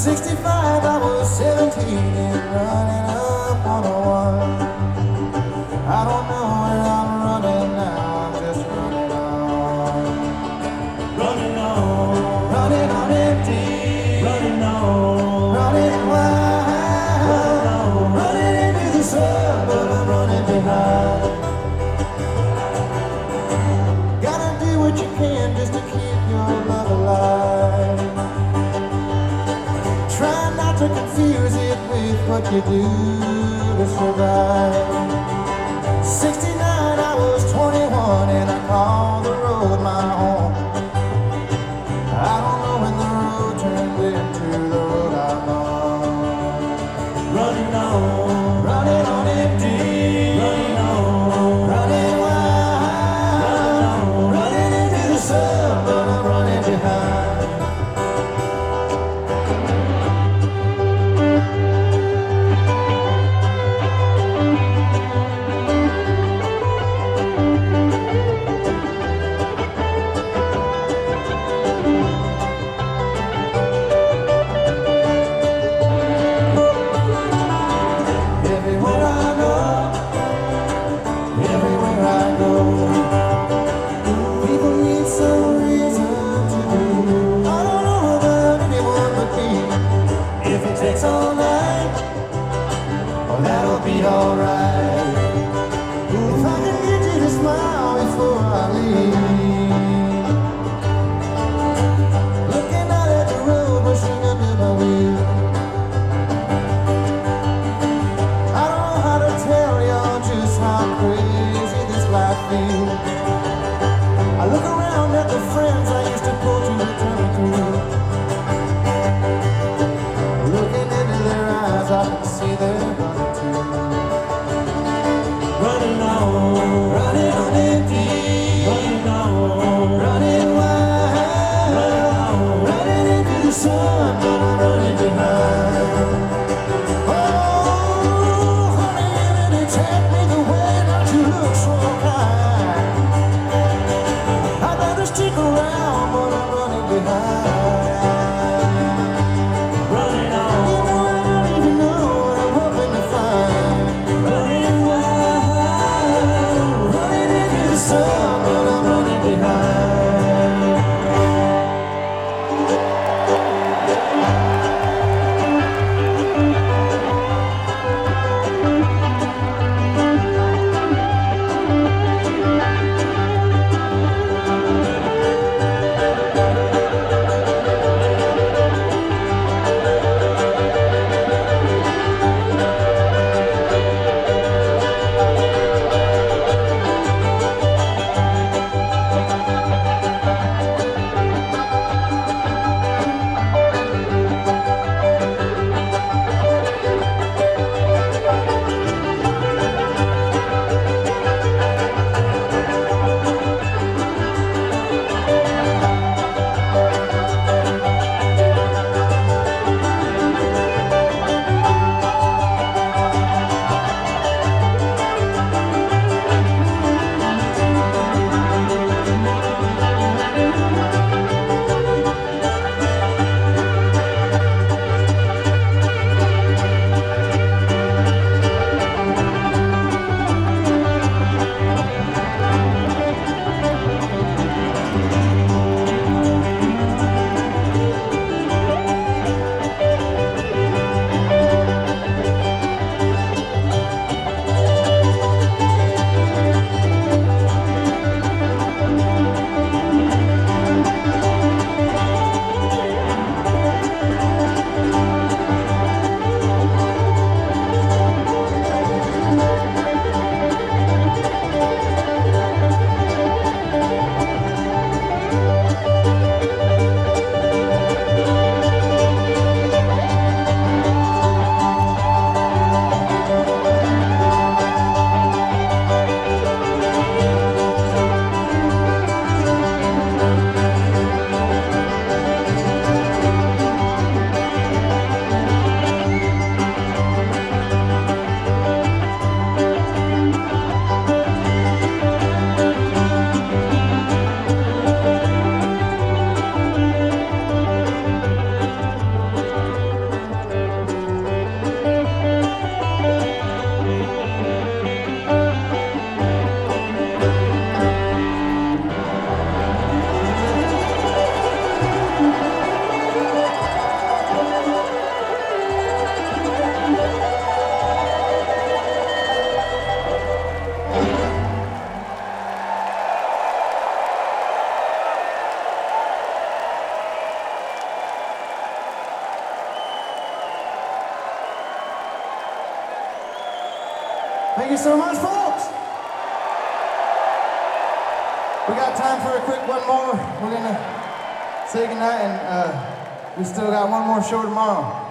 65, I was 17 and running up 101. I don't know where I'm running now, I'm just running on. Running on empty. Running wild. Running into the sun, but I'm running behind. Gotta do what you can just to keep your love alive. Try not to confuse it with what you do to survive. 69, I was 21 and I called the road my home. I don't know when the road turned into the road I'm on. Running on empty. Running wild. Running into the sun, but I'm running behind. Takes all night, oh, that'll be alright. If I can get you to smile before I leave. Looking out at the road, wishing under my wheel. I don't know how to tell y'all just how crazy this life feels. I look around at the friends I used to pull to the turning through. I can see they're running too. Running on empty. Running wild. Running into the sun, but I'm running behind. Oh, honey, you take me the way that you look so kind. I'd rather stick around, but I'm running behind. But I'm running behind. you so much, folks. We got time for a quick one more. We're gonna say goodnight, and we still got one more show tomorrow.